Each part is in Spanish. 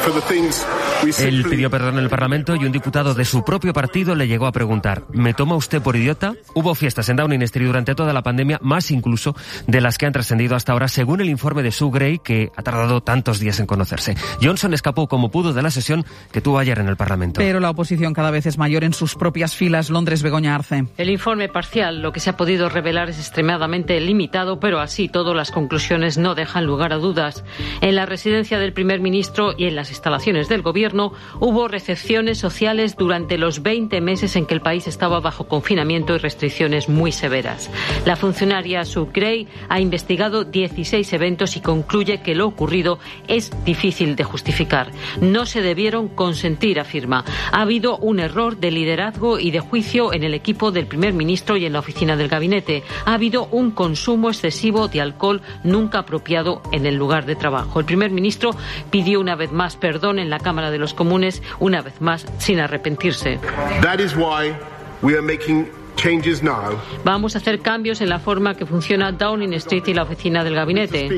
Él pidió perdón en el Parlamento y un diputado de su propio partido le llegó a preguntar: ¿me toma usted por idiota? Hubo fiestas en Downing Street durante toda la pandemia, más incluso de las que han trascendido hasta ahora, según el informe de Sue Gray, que ha tardado tantos días en conocerse. Johnson escapó como pudo de la sesión que tuvo ayer en el Parlamento. Pero la oposición cada vez es mayor en sus propias filas. Londres, Begoña Arce. El informe parcial, lo que se ha podido revelar es extremadamente limitado, pero así todo las conclusiones no dejan lugar a dudas. En la residencia del primer ministro y en las instalaciones del gobierno hubo recepciones sociales durante los 20 meses en que el país estaba bajo confinamiento y restricciones muy severas. La funcionaria Sue Gray ha investigado 16 eventos y concluye que lo ocurrido es difícil de justificar. No se debieron consentir, afirma. Ha habido un error de liderazgo y de juicio en el equipo del primer ministro y en la oficina del gabinete. Ha habido un consumo excesivo de alcohol nunca apropiado en el lugar de trabajo. El primer ministro pidió una vez más perdón en la Cámara de los Comunes, una vez más sin arrepentirse. Vamos a hacer cambios en la forma que funciona Downing Street y la oficina del gabinete.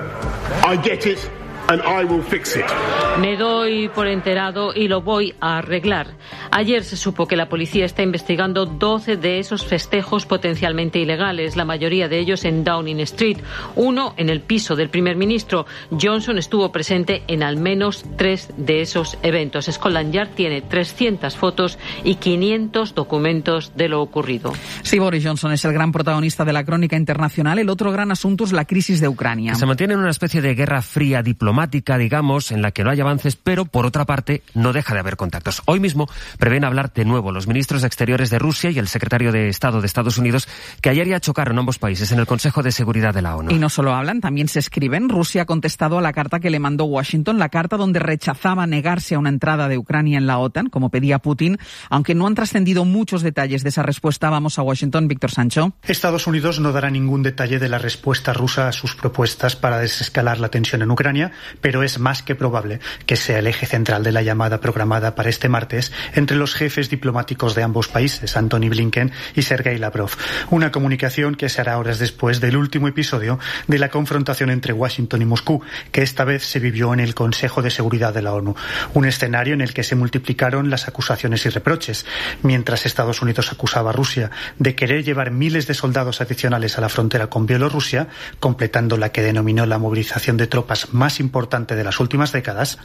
Me doy por enterado y lo voy a arreglar. Ayer se supo que la policía está investigando 12 de esos festejos potencialmente ilegales, la mayoría de ellos en Downing Street, uno en el piso del primer ministro. Johnson estuvo presente en al menos 3 de esos eventos. Scotland Yard tiene 300 fotos y 500 documentos de lo ocurrido. Sí, Boris Johnson es el gran protagonista de la crónica internacional. El otro gran asunto es la crisis de Ucrania. Se mantiene en una especie de guerra fría diplomática, digamos, en la que no hay avances, pero por otra parte no deja de haber contactos. Hoy mismo prevén hablar de nuevo los ministros de Exteriores de Rusia y el secretario de Estado de Estados Unidos, que ayer ya chocaron ambos países en el Consejo de Seguridad de la ONU. Y no solo hablan, también se escriben. Rusia ha contestado a la carta que le mandó Washington, la carta donde rechazaba negarse a una entrada de Ucrania en la OTAN, como pedía Putin, aunque no han trascendido muchos detalles de esa respuesta. Vamos a Washington, Víctor Sancho. Estados Unidos no dará ningún detalle de la respuesta rusa a sus propuestas para desescalar la tensión en Ucrania, pero es más que probable que sea el eje central de la llamada programada para este martes entre los jefes diplomáticos de ambos países, Antony Blinken y Sergei Lavrov. Una comunicación que se hará horas después del último episodio de la confrontación entre Washington y Moscú, que esta vez se vivió en el Consejo de Seguridad de la ONU. Un escenario en el que se multiplicaron las acusaciones y reproches. Mientras Estados Unidos acusaba a Rusia de querer llevar miles de soldados adicionales a la frontera con Bielorrusia, completando la que denominó la movilización de tropas más importante de las últimas décadas.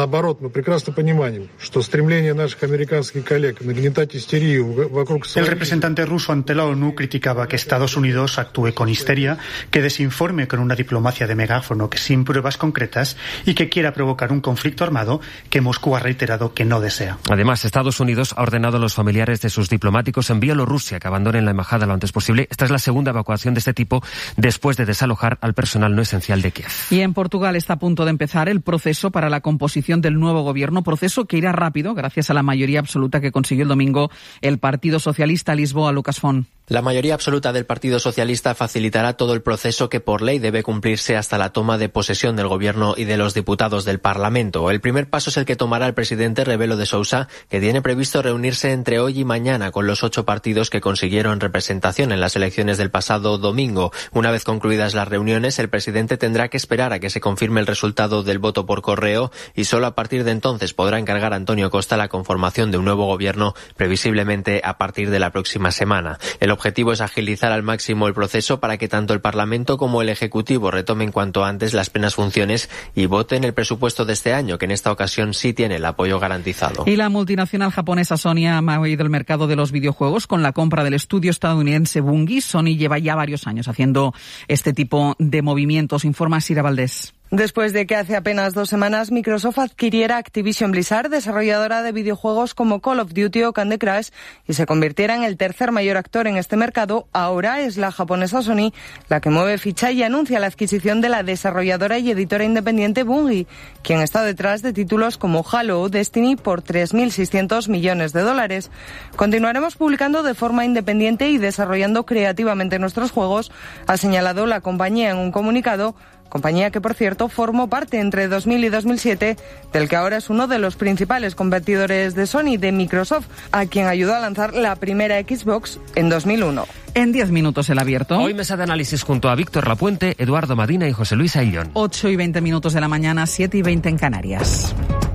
El representante ruso ante la ONU criticaba que Estados Unidos actúe con histeria, que desinforme con una diplomacia de megáfono que sin pruebas concretas y que quiera provocar un conflicto armado que Moscú ha reiterado que no desea. Además, Estados Unidos ha ordenado a los familiares de sus diplomáticos en Bielorrusia que abandonen la embajada lo antes posible. Esta es la segunda evacuación de este tipo después de desalojar al personal no esencial de Kiev. Y en Portugal está a punto de empezar el proceso para la composición del nuevo gobierno, proceso que irá rápido gracias a la mayoría absoluta que consiguió el domingo el Partido Socialista. Lisboa, Lucas Font. La mayoría absoluta del Partido Socialista facilitará todo el proceso que por ley debe cumplirse hasta la toma de posesión del Gobierno y de los diputados del Parlamento. El primer paso es el que tomará el presidente Rebelo de Sousa, que tiene previsto reunirse entre hoy y mañana con los 8 partidos que consiguieron representación en las elecciones del pasado domingo. Una vez concluidas las reuniones, el presidente tendrá que esperar a que se confirme el resultado del voto por correo y solo a partir de entonces podrá encargar a Antonio Costa la conformación de un nuevo gobierno, previsiblemente a partir de la próxima semana. El objetivo es agilizar al máximo el proceso para que tanto el Parlamento como el Ejecutivo retomen cuanto antes las plenas funciones y voten el presupuesto de este año, que en esta ocasión sí tiene el apoyo garantizado. Y la multinacional japonesa Sony ha movido el mercado de los videojuegos con la compra del estudio estadounidense Bungie. Sony lleva ya varios años haciendo este tipo de movimientos, informa Sira Valdés. Después de que hace apenas 2 semanas Microsoft adquiriera Activision Blizzard, desarrolladora de videojuegos como Call of Duty o Candy Crush, y se convirtiera en el tercer mayor actor en este mercado, ahora es la japonesa Sony la que mueve ficha y anuncia la adquisición de la desarrolladora y editora independiente Bungie, quien está detrás de títulos como Halo o Destiny por $3.600 millones. Continuaremos publicando de forma independiente y desarrollando creativamente nuestros juegos, ha señalado la compañía en un comunicado, compañía que, por cierto, formó parte entre 2000 y 2007 del que ahora es uno de los principales competidores de Sony, de Microsoft, a quien ayudó a lanzar la primera Xbox en 2001. En 10 minutos el abierto. Hoy mesa de análisis junto a Víctor Lapuente, Eduardo Madina y José Luis Aillón. 8:20 de la mañana, 7:20 en Canarias.